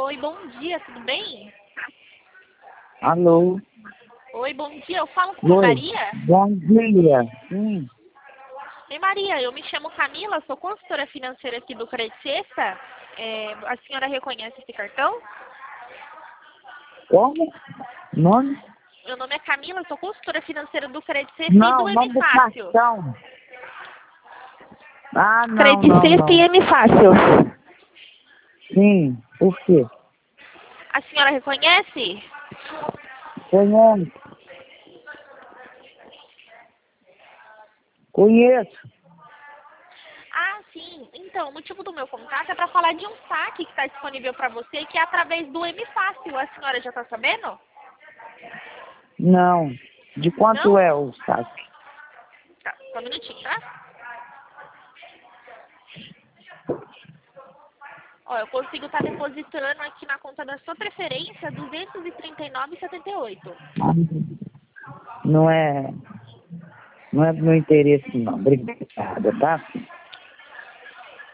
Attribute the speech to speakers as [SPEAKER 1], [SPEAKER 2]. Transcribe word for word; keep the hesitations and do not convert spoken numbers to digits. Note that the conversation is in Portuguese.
[SPEAKER 1] Oi, bom dia, tudo bem?
[SPEAKER 2] Alô?
[SPEAKER 1] Oi, bom dia, eu falo com a
[SPEAKER 2] Oi,
[SPEAKER 1] Maria?
[SPEAKER 2] bom dia. Sim,
[SPEAKER 1] Oi, Maria, eu me chamo Camila, sou consultora financeira aqui do Credit Sexta. É, a senhora reconhece esse cartão?
[SPEAKER 2] como? Nome?
[SPEAKER 1] Meu nome é Camila, sou consultora financeira do Credit Sexta e do
[SPEAKER 2] Não,
[SPEAKER 1] M
[SPEAKER 2] nome do
[SPEAKER 1] Fácil.
[SPEAKER 2] cartão. Ah, não,
[SPEAKER 1] Credit
[SPEAKER 2] não,
[SPEAKER 1] Sexta e
[SPEAKER 2] não.
[SPEAKER 1] M Fácil.
[SPEAKER 2] Sim, por quê?
[SPEAKER 1] A senhora reconhece?
[SPEAKER 2] Conheço. Conheço.
[SPEAKER 1] Ah, sim. Então, o motivo do meu contato é para falar de um saque que está disponível para você, que é através do M Fácil. A senhora já está sabendo?
[SPEAKER 2] Não. De quanto
[SPEAKER 1] Não?
[SPEAKER 2] é o saque?
[SPEAKER 1] Tá, só um minutinho, tá? Ó, eu consigo estar depositando aqui na conta da sua preferência duzentos e trinta e nove reais e setenta e oito centavos.
[SPEAKER 2] Não é, não é do meu interesse, não. Obrigada, tá?